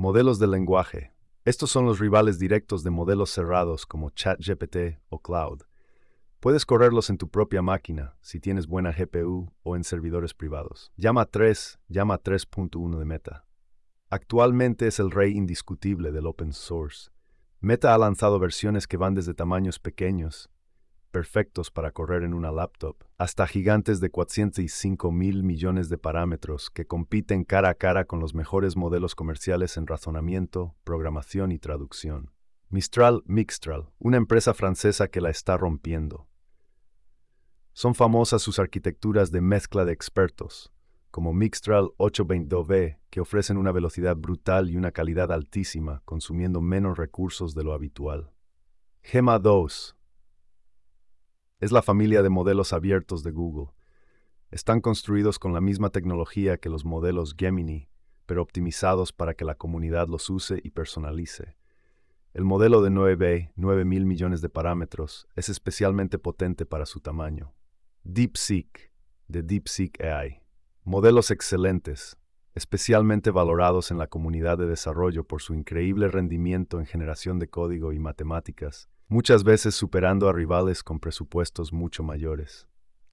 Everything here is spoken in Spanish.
Modelos de lenguaje. Estos son los rivales directos de modelos cerrados como ChatGPT o Cloud. Puedes correrlos en tu propia máquina, si tienes buena GPU o en servidores privados. Llama 3.1 de Meta. Actualmente es el rey indiscutible del open source. Meta ha lanzado versiones que van desde tamaños pequeños, perfectos para correr en una laptop, hasta gigantes de 405.000 millones de parámetros que compiten cara a cara con los mejores modelos comerciales en razonamiento, programación y traducción. Mixtral, una empresa francesa que la está rompiendo. Son famosas sus arquitecturas de mezcla de expertos, como Mixtral 822V, que ofrecen una velocidad brutal y una calidad altísima, consumiendo menos recursos de lo habitual. Gemma 2 es la familia de modelos abiertos de Google. Están construidos con la misma tecnología que los modelos Gemini, pero optimizados para que la comunidad los use y personalice. El modelo de 9.000 millones de parámetros, es especialmente potente para su tamaño. DeepSeek, de DeepSeek AI. Modelos excelentes, especialmente valorados en la comunidad de desarrollo por su increíble rendimiento en generación de código y matemáticas, muchas veces superando a rivales con presupuestos mucho mayores.